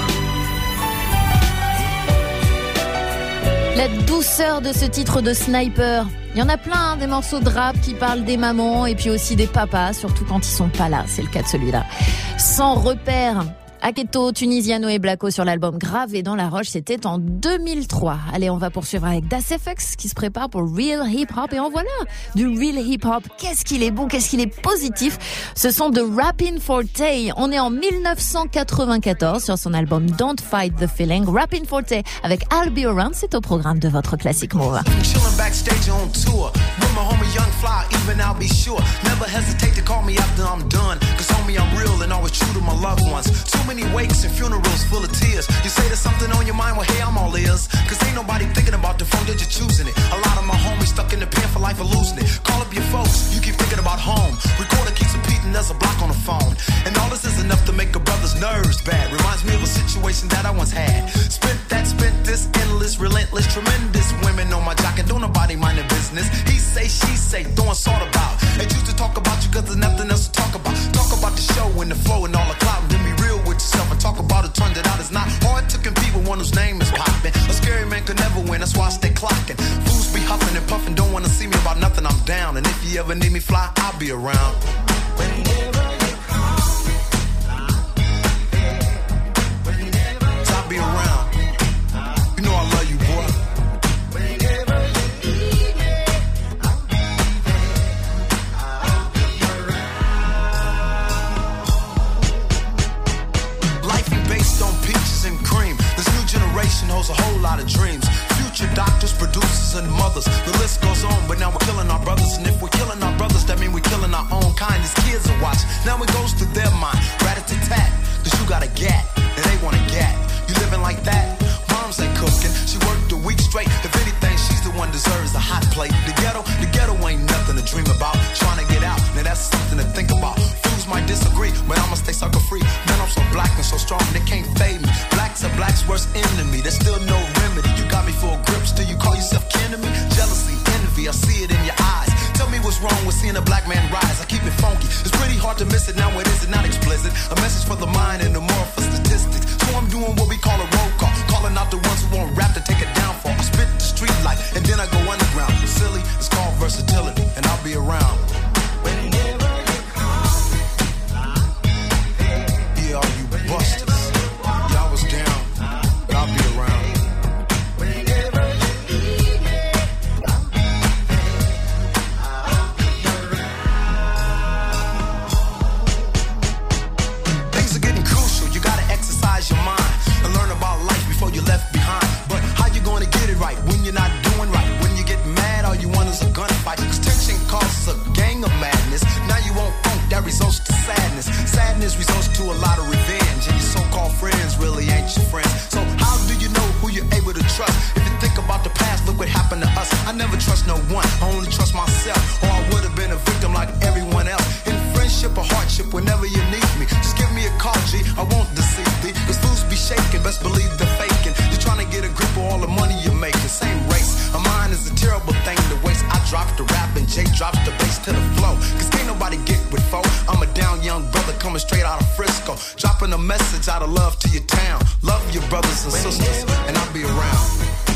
La douceur de ce titre de Sniper. Il y en a plein, hein, des morceaux de rap qui parlent des mamans et puis aussi des papas, surtout quand ils sont pas là. C'est le cas de celui-là. Sans repère. Aketo, Tunisiano et Blacko sur l'album Gravé dans la roche, c'était en deux mille trois. Allez, on va poursuivre avec Das F X qui se prépare pour Real Hip Hop. Et en voilà, du Real Hip Hop. Qu'est-ce qu'il est bon, qu'est-ce qu'il est positif. Ce sont de Rappin' Forte. On est en dix-neuf cent quatre-vingt-quatorze sur son album Don't Fight the Feeling. Rappin' Forte avec I'll Be Around, c'est au programme de votre Classic Move. Chillin' backstage on tour with my homie Young Fly, even I'll be sure. Never hesitate to call me after I'm done. Cause homie, I'm real and always true to my loved ones. Too many wakes and funerals full of tears. You say there's something on your mind, well hey, I'm all ears. Cause ain't nobody thinking about the phone, you're just choosing it. A lot of my homies stuck in the pen for life of losing it. Call up your folks, you keep thinking about home. Recorder keeps repeating, there's a block on the phone. And all this is enough to make a brother's nerves bad. Reminds me of a situation that I once had. Spent that, spent this, endless, relentless, tremendous women on my jock and don't nobody mind their business. He say, she say, throwing salt about. They choose to talk about you cause there's nothing else to talk about. Talk about the show and the flow and all the clout. And then be real with yourself and talk about it, turned it out. It's not hard to compete with one whose name is poppin'. A scary man could never win, that's why I stay clocking. Fools be huffing and puffing, don't wanna see me about nothing, I'm down. And if you ever need me fly, I'll be around. Whenever you call, I'll be around. You know I love you, boy. Whenever you need me, I'll be there. I'll be around. Life ain't based on peaches and cream. This new generation holds a whole lot of dreams. Future doctors, producers, and mothers. The list goes on, but now we're killing our brothers. And if we're killing our brothers, that means we're killing our own kind. These kids are watching. Now it goes through their mind. Rat-a-tat-tat, cause you got a gat, and they want a gat. You living like that? Mom's ain't cooking. She worked a week straight. If anything, she's the one deserves a hot plate. The ghetto, the ghetto ain't nothing to dream about. Trying to get out, now that's something to think about. Fools might disagree, but I'ma stay sucker free. Man, I'm so black and so strong, they can't fade me. Black's a black's worst enemy. There's still no remedy. You got me full grip, still you call yourself kin to me? Jealousy, envy, I see it in your eyes. Tell me what's wrong with seeing a black man rise. I keep it funky. It's pretty hard to miss it. Now it is not explicit. A message for the mind and the moral for statistics. So I'm doing what we call a roll call. Calling out the ones who won't rap to take it down for. I spit the street life and then I go underground. Silly, it's called versatility. And I'll be around. Whenever you call, yeah, all you busters. Yeah, I was down, but I'll be around. Whenever you need me, I'll be there. I'll be around. Things are getting crucial. You gotta exercise your mind and learn about life before you're left behind. But how you gonna get it right when you're not doing right? When you get mad, all you want is a gunfight. Cause tension causes a gang of madness. Now you won't funk, that results to sadness. Sadness results to a lot of revenge. And your so-called friends really ain't your friends. So how do you know who you're able to trust? If you think about the past, look what happened to us. I never trust no one, I only trust myself. Or I would have been a victim like everyone else. In friendship or hardship, whenever you need me, just give me a call, G, I won't deceive thee. Cause fools be shaking, best believe they're faking. You're trying to get a grip of all the money you're making. Same race, a mind is a terrible thing to waste. I drop the rap and Jay drops the bass to the flow. Cause can't nobody get with foe. I'm a down young brother coming straight out of Frisco. Dropping a message out of love to your town. Love your brothers and sisters, and I'll be around.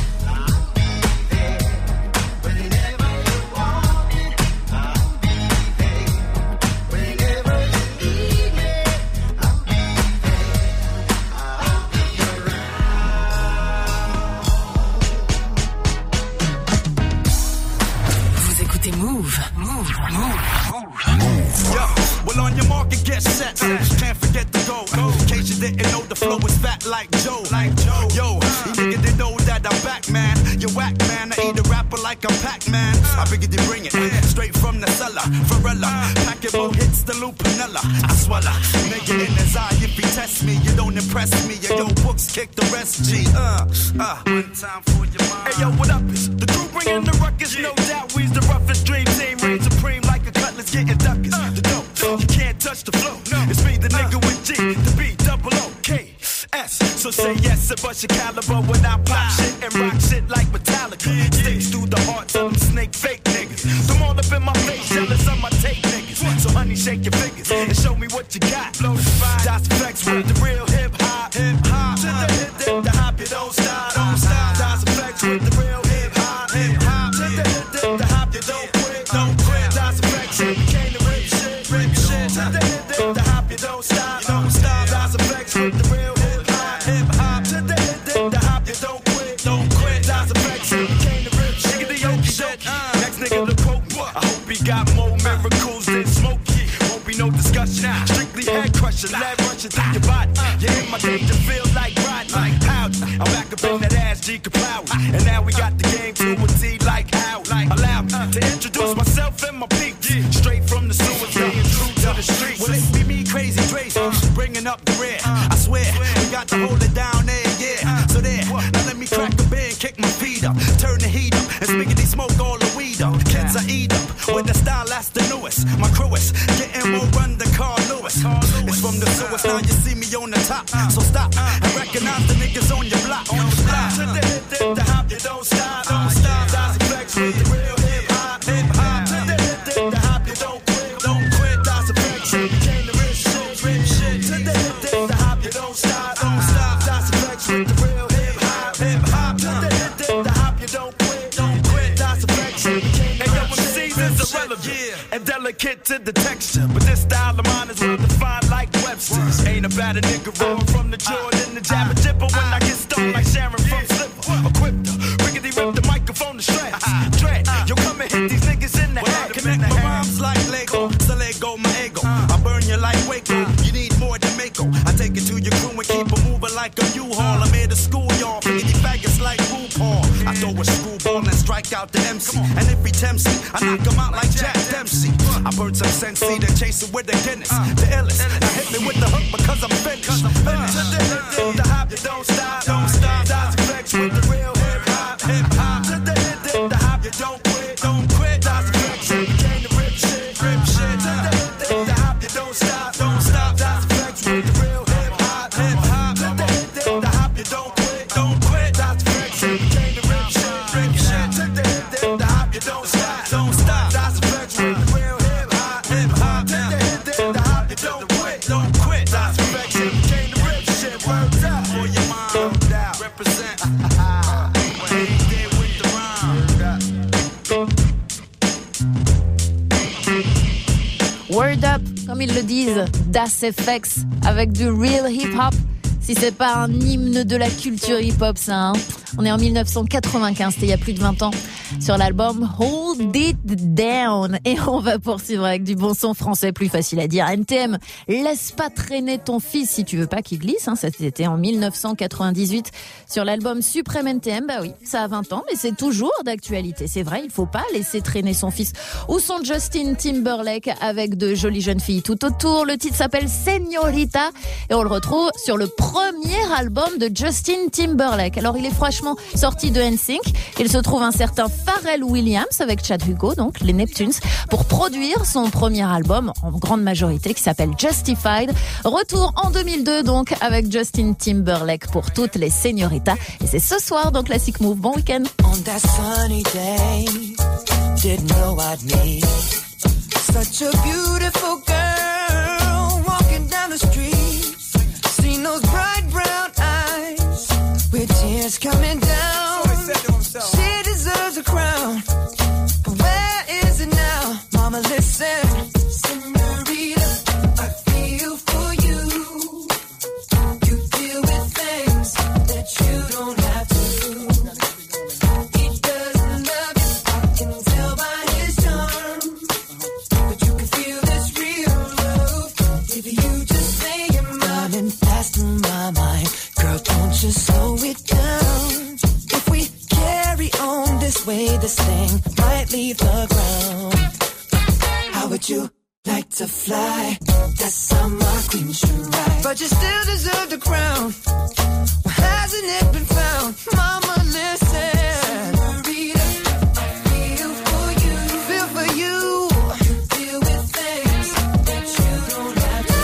Move. Move. Move. Yo, well on your market, get set. Can't forget the go. In case you didn't know, the flow is fat like Joe. Like Joe. Yo, you nigga didn't know that I'm back, man. You whack, man. I eat a rapper like I'm Pac-Man. I figured you bring it straight from the cellar. Varela, packable hits the Lupinella. I swallow. Nigga in his eye, if he test me, you don't impress me. Yo, yo, books kick the rest. G. Uh, uh. One time for your mind. Hey, yo, what up? It's the crew bringing the ruckus. No doubt, we's the roughest dream team. Reign supreme like a cutlass getting duckers. The dope, you can't touch the flow. It's me, the nigga with G, the B, double O, K, S. So say yes and bust your caliber when I pop shit and rock shit like Metallica. Sticks through the hearts of them snake fake niggas. Them all up in my face, jealous of my tape niggas. So honey, shake your fingers and show me what you got. Das F X with the real hip hop. Hip hop. To the hip, hip, the hop, you don't stop. Don't stop. Das F X with the real hip hop. Hip hop. To the hip, hip, the hop, you don't quit. Don't quit. Das F X shit, we came to rip shit. Rip shit. To the hip, hip, the hop, you don't stop. Don't stop. Das F X with the relevant and delicate to the texture. But this style of mine is well defined like Webster's. Ain't about a nigga rolling from the Jordan to Jabba Jipper when I get stoned like Sharon from Slipper. Equipped her, rickety rip the microphone to shreds. Dread, yo come and hit these niggas in the head. Connect my rhymes like Lego, so let go my ego. I burn you like Waco, you need more than Mako. I take it to your crew and keep it moving like a U-Haul. I'm here to school y'all, forget these faggots like RuPaul. I throw a screwball and strike out the M C. And if he tempts me, I knock him out like Jack Dempsey. I burn some Sensi, then chase it with the Guinness. The illest, now hit me with the hook because I'm finished. To the hop, you don't stop, don't stop. Dodge effects with the real hip hop, hip hop. To the hip, dip, the hop, you don't quit, don't quit. Dodge effects, you came to rip shit, rip shit. To the hip, dip, the hop, you don't stop, don't stop. Dodge effects with the real hip hop, hip hop. To the hip, dip, the hop, you don't quit, don't quit. Dodge effects, you came to rip shit, rip shit. To the hip, dip, the hop, you don't stop, don't stop. Dodge effects with the real hip hop, hip hop. To the hip, dip, the hop, you don't quit, don't quit. Dodge effects, you came to rip shit, word up. For your mind, out, represent. Word up, comme ils le disent, Das F X avec du real hip-hop. Si c'est pas un hymne de la culture hip-hop, ça, hein. On est en mille neuf cent quatre-vingt-quinze, c'était il y a plus de vingt ans, sur l'album Hold It Down. Et on va poursuivre avec du bon son français, plus facile à dire. N T M, laisse pas traîner ton fils si tu veux pas qu'il glisse, hein. Ça c'était en mille neuf cent quatre-vingt-dix-huit sur l'album Suprême N T M. Bah oui, ça a vingt ans, mais c'est toujours d'actualité. C'est vrai, il faut pas laisser traîner son fils ou son Justin Timberlake avec de jolies jeunes filles tout autour. Le titre s'appelle Señorita et on le retrouve sur le premier album de Justin Timberlake. Alors il est franchement sorti de N Sync. Il se trouve un certain Pharrell Williams avec Chad Hugo, donc les Neptunes, pour produire son premier album en grande majorité qui s'appelle Justified. Retour en deux mille deux donc avec Justin Timberlake pour toutes les Señoritas. Et c'est ce soir dans Classic Move. Bon week-end. On that sunny day, didn't know I'd meet such a beautiful girl walking down the street. Seen those bright brown eyes with tears coming down. She deserves a crown, but where is it now? Mama, listen, Señorita, I feel for you. You deal with things that you don't have to. He doesn't love you, I can tell by his charm, but you can feel this real love if you just say your mind. Running fast in my mind, girl, don't you slow it down. If we carry on this way, this thing might leave the ground. How would you like to fly? That's how my queen should ride. But you still deserve the crown. Well, hasn't it been found? Mama, listen. Señorita, I feel for you. Feel for you. You deal with things that you don't have to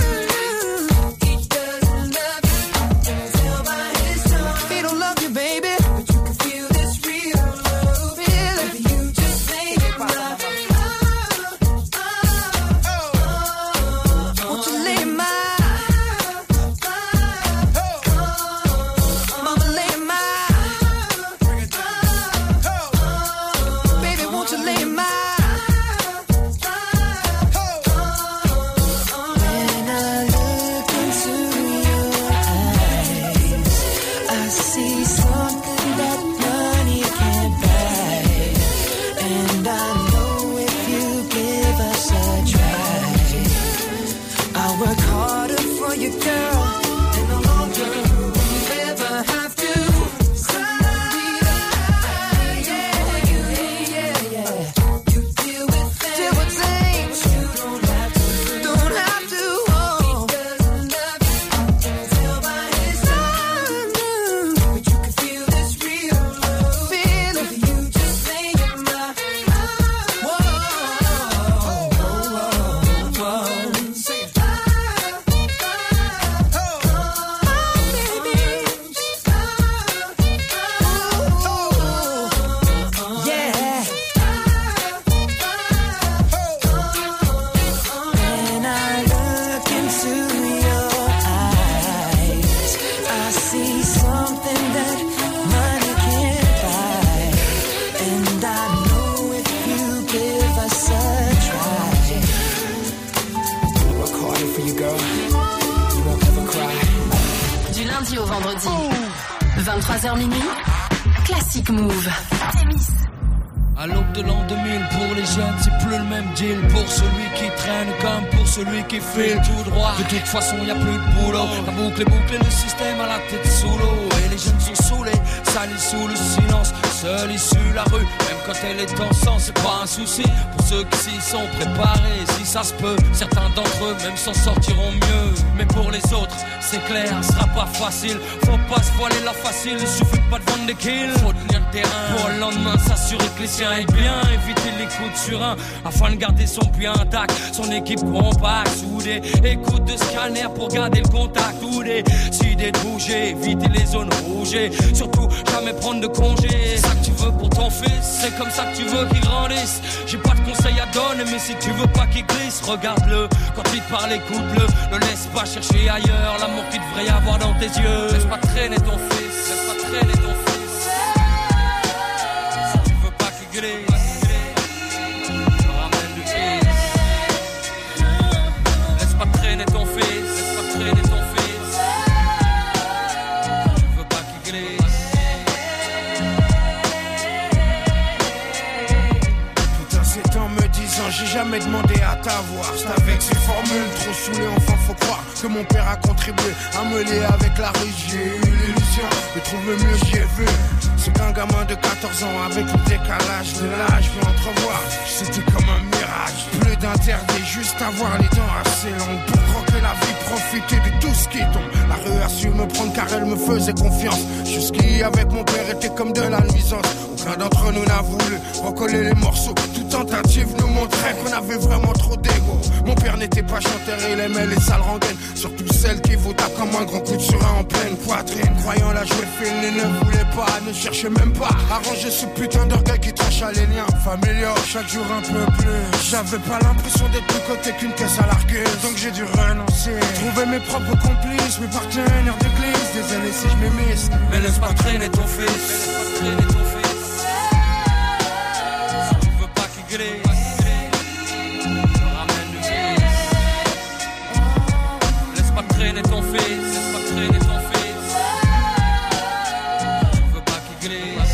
do. He doesn't love you, I can tell by his tone. He don't love you, baby, but you can feel this real love. Feel it. If you just say it right. Won't you lay my Mama, lay my vingt-trois heures minuit, Classic Move. Témis. À l'aube de l'an deux mille, pour les jeunes, c'est plus le même deal. Pour celui qui traîne comme pour celui qui file tout droit. De toute façon, y a plus de boulot. La boucle est bouclée, le système à la tête sous l'eau. Et les jeunes sont saoulés, salis sous le silence. Seule issue la rue, même quand elle est en sang, c'est pas un souci. Pour ceux qui s'y sont préparés, si ça se peut, certains d'entre eux même s'en sortiront mieux. Mais pour les autres, c'est clair, ce sera pas facile. Faut pas se voiler la facile, il suffit pas de vendre des kills. Faut tenir le terrain pour le lendemain s'assurer que les siens aillent bien. Éviter les coups de surin afin de garder son puits intact. Son équipe compacte, soudée. Écoute de scanner pour garder le contact. Ou des idées de bouger, éviter les zones rouges. Surtout jamais prendre de congé. C'est ça que tu veux pour ton fils, c'est comme ça que tu veux qu'il grandisse. J'ai pas de conseils à donner, mais si tu veux pas qu'il glisse, regarde-le. Quand il te parle, écoute-le. Ne laisse pas chercher ailleurs l'amour qu'il devrait y avoir dans tes yeux. Laisse pas traîner ton fils, laisse pas traîner ton fils. Si tu veux pas qu'il glisse, ramène du fils. Laisse pas traîner ton fils, laisse pas traîner ton fils. Si tu veux pas qu'il glisse. J'ai jamais demandé à t'avoir. C'est avec ces formules trop saoulées, enfin faut croire que mon père a contribué à me lier avec la rue. J'ai eu l'illusion de trouver mieux, j'y ai vu. C'est qu'un gamin de quatorze ans avec le décalage de l'âge peut entrevoir. C'était comme un mirage, plus d'interdit, juste avoir les dents assez longues pour croquer la vie, profiter de tout ce qui tombe. La rue a su me prendre car elle me faisait confiance. Jusqu'y avec mon père était comme de la nuisance. Aucun d'entre nous n'a voulu recoller les morceaux. Toute tentative nous montrait qu'on avait vraiment trop d'ego. Mon père n'était pas chanteur, il aimait les sales rengaines. Surtout celles qui vous tapent comme un grand coup de surin en pleine poitrine. Croyant la jouer fine, il ne voulait pas, ne cherchait même pas à ranger ce putain d'orgueil qui tranche à les liens familiaux. Chaque jour un peu plus. J'avais pas l'impression d'être plus côté qu'une caisse à l'arqueuse. Donc j'ai dû renoncer. Trouver mes propres complices, mes partenaires d'église. Désolé si je m'émisse. Mais laisse pas traîner ton fils. Laisse pas traîner ton fils. Si tu veux pas qu'il glisse. Traîner ton fils, laisse pas traîner ton fils. Je veux pas qu'il glisse.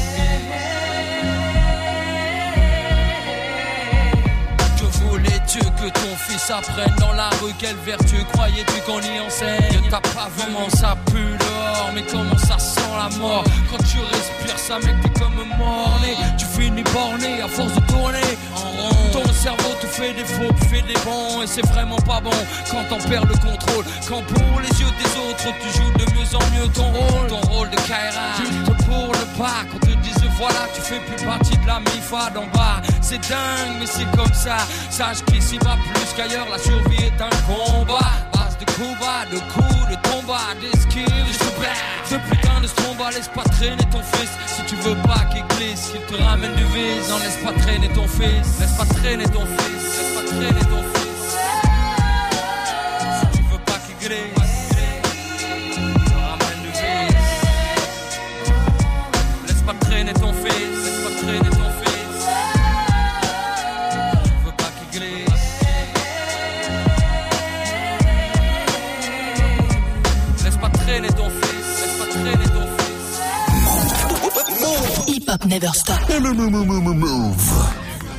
Que voulais-tu que ton fils apprenne dans la rue? Quelle vertu croyais-tu qu'on y enseigne? T'as pas vu comment ça pue dehors, mais comment ça sent la mort. Quand tu respires ça mec t'es comme mort-né. Tu finis borné à force de tourner en rond. Ton cerveau te fait des faux, tu fais des bons. Et c'est vraiment pas bon quand t'en perds le contrôle. Quand pour les yeux des autres tu joues de mieux en mieux ton rôle. Ton rôle de Kaira, tu te pour le pas. Quand te disent voilà tu fais plus partie de la mifa d'en bas. C'est dingue mais c'est comme ça. Sache qu'ici va plus qu'ailleurs, la survie est un combat. Base de coups bas, de coups, de tombats, d'esquives, de ce putain de stromba. Laisse pas traîner ton fils si tu veux pas qu'il glisse, qu'il te ramène du vice. Non laisse pas traîner ton fils, laisse pas traîner ton fils, laisse pas traîner ton fils. Si tu veux pas qu'il glisse, ramène du vice. Laisse pas traîner ton fils, laisse pas traîner ton fils. Si tu veux pas qu'il glisse. Laisse pas traîner ton fils, laisse pas traîner ton fils. Hip Hop Never Stop. Move.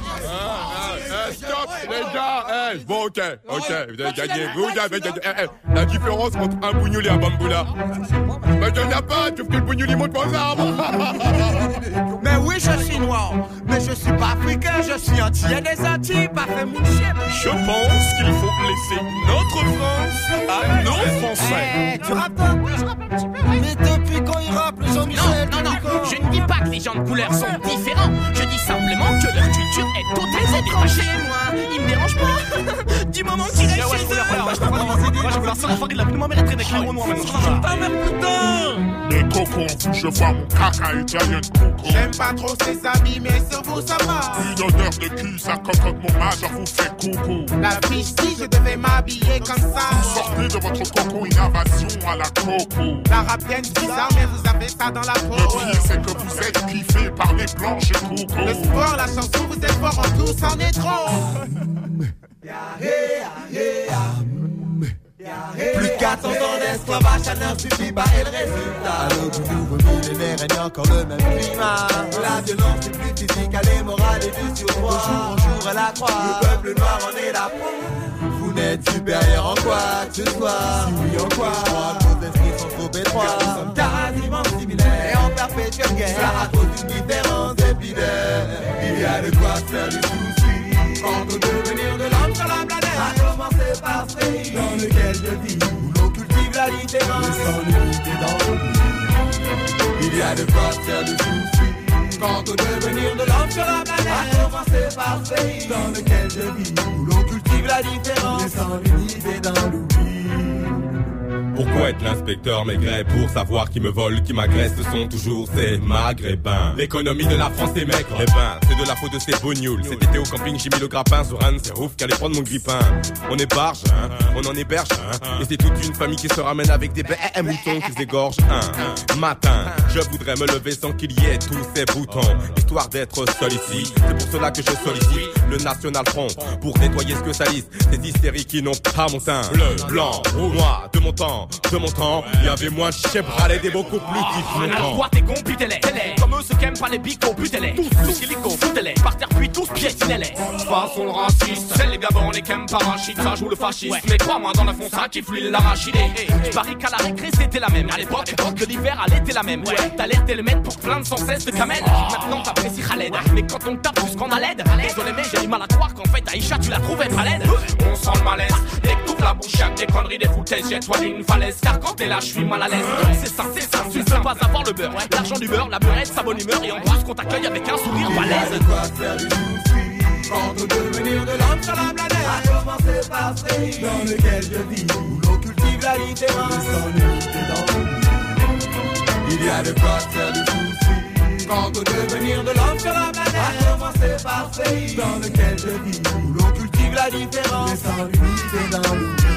Stop, les gars, hey, bon ok, ok, vous avez gagné, vous avez gagné, hey, hey, la différence entre un bougnouli et un bamboula, ben y'en a pas, tu fais que le bougnouli monte pas aux arbres. Mais oui, je suis noir, mais je suis pas africain, je suis antillais des Antilles, pas fait mon chien. Je pense qu'il faut laisser notre France à nos Français. Hey, tu rappes pas? Oui, je rappe un petit peu, oui. Mais depuis quand il rappe, les Jean-Michel? Non, non, non, je ne dis pas que les gens de couleur sont différents, je dis simplement que leur culture est totalement détachée. Moi, il me dérange pas. Du moment qu'il reste chez eux. Moi, je peux pas m'en aider. Moi, je veux la seule affaire qu'il a plus. Moi, mais elle traîne avec les Renois. Ta mère, putain. Les cocons, je vois mon caca italien de coco. J'aime pas trop ses amis, mais sur vous, ça va. Une odeur de cul, ça cocotte mon majeur vous fait coucou. La fiche, si je devais m'habiller comme ça. Vous sortez de votre coco, innovation à la coco. La rapienne bizarre, mais vous avez ça dans la peau. Le pire, c'est que vous êtes kiffé par les blanches coco. Le sport, la chanson, vous êtes fort en tout, c'en est trop. Plus qu'à quatre cents ans d'esclavage, ça ne suffit pas et le résultat. À l'aube du nouveau millénaire, règne encore le même climat. La violence est plus physique, elle est morale et du surpoids. De jour en jour, elle accroît. Le peuple noir en est la proie. Vous n'êtes supérieur en quoi que ce soit. Si oui, en quoi? Nos esprits sont trop étroits. Nous sommes quasiment similaires et en perpétuelle guerre. Cela à cause d'une différence épiderme. Il y a de quoi faire du souci. Quant au devenir de l'homme sur la planète, à commencer par ce pays dans lequel je vis, où l'on cultive la différence sans limite dans le but. Il y a de quoi faire du souci. Quant au devenir de l'homme sur la planète, à commencer par ce pays dans lequel je vis, où l'on cultive la différence sans limite dans l'oubli. Pourquoi être l'inspecteur Maigret pour savoir qui me vole, qui m'agresse? Ce sont toujours ces maghrébins. L'économie de la France est maigre. Eh ben, c'est de la faute de ces bognoules. Cet été au camping, j'ai mis le grappin sur Anne. C'est ouf qu'allait prendre mon grippin. On est barge, hein, on en héberge, hein. Et c'est toute une famille qui se ramène avec des bêtes et moutons qui s'égorgent un matin. Je voudrais me lever sans qu'il y ait tous ces boutons, histoire d'être seul ici. C'est pour cela que je sollicite le National Front pour nettoyer ce que salissent ces hystériques qui n'ont pas mon teint. Bleu, blanc, ou moi, de mon temps. De mon temps, il y avait moins de chebralais et beaucoup plus Alors différents. toi t'es con, butez-les. Comme eux ceux qui aiment pas les bicots, butez-les. Tous, tous illico, foutez-les. Par terre puis tous piétinez-les. Façon le raciste, c'est les gabons, les qu'aiment parachute. Ça joue le fascisme, mais crois-moi dans la fond ça qui fluide l'arachidé. Je parie qu'à la récré c'était la même. À l'époque, que l'hiver à l'été la même. Ouais, t'alertais le maître pour plaindre sans cesse de camel. Maintenant t'apprécies Khaled, mais quand on tape plus qu'on a l'aide. Désolé mais j'ai du mal à croire qu'en fait Aïcha tu la trouvais pas laide. On sent le malaise, dès que t'ouvres la bouche y'a que des conneries, des foutaises. Jette-toi d'une falaise. Car quand t'es là, je suis mal à l'aise. C'est ça, c'est ça, tu ne peux pas avoir le beurre. L'argent du beurre, la beurrette, sa bonne humeur. Et en plus qu'on t'accueille avec un sourire balèze. Il y a de quoi faire du souci. Quant au devenir de l'homme sur la planète, à commencer par ce pays dans lequel je vis, où l'on cultive la différence sans limite dans le but. Il y a de quoi faire du souci. Quant au devenir de l'homme sur la planète, à commencer par ce pays dans lequel je vis, où l'on cultive la différence sans limite dans le but.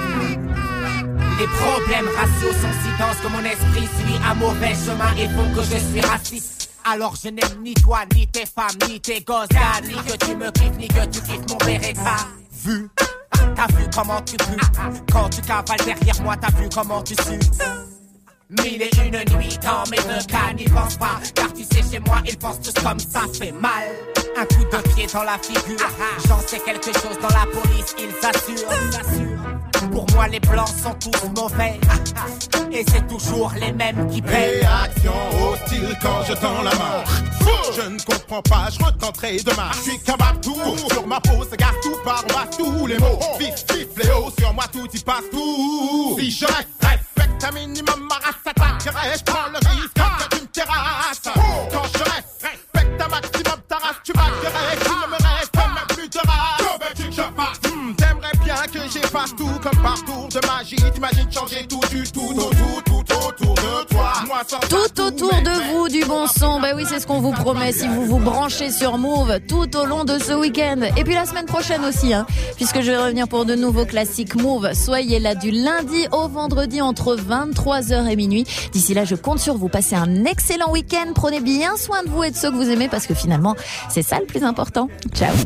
Les problèmes raciaux sont si denses que mon esprit suit un mauvais chemin et font que je suis raciste. Alors je n'aime ni toi, ni tes femmes, ni tes gosses, gars, ni que tu me kiffes, ni que tu kiffes mon Beretta. Vu, t'as vu comment tu pues. Quand tu cavales derrière moi, t'as vu comment tu sues. Mille et une nuits dans mes deux cas, n'y pense pas. Car tu sais, chez moi, ils pensent tous comme ça, fait mal. Un coup de pied dans la figure. J'en sais quelque chose dans la police, ils assurent. Pour moi les blancs sont tous mauvais. Et c'est toujours les mêmes qui paient. Réaction hostile quand je tends la main. Je ne comprends pas, je retenterai demain. Je suis capable tout, sur ma peau se gasse tout par en bas tous les mots. Vif, vif, fléau, sur moi tout y passe tout. Si je reste, respecte un minimum ma race attaquerait. Je prends le risque que tu me terrasses. Quand je reste, respecte un maximum ta race. Tu m'accueillerais, tu ne me restes même plus de race. Que veux-tu que je fasse? hmm, T'aimerais bien que j'efface tout comme par tour de magie. T'imagines changer tout du tout, tout, tout, tout autour de toi. Moi, sans Tout autour de vous, du bon son. Bah oui, c'est ce qu'on vous promet si vous vous branchez sur Move tout au long de ce week-end. Et puis la semaine prochaine aussi, hein, puisque je vais revenir pour de nouveaux classiques Move. Soyez là du lundi au vendredi entre vingt-trois heures et minuit. D'ici là, je compte sur vous. Passez un excellent week-end. Prenez bien soin de vous et de ceux que vous aimez parce que finalement, c'est ça le plus important. Ciao.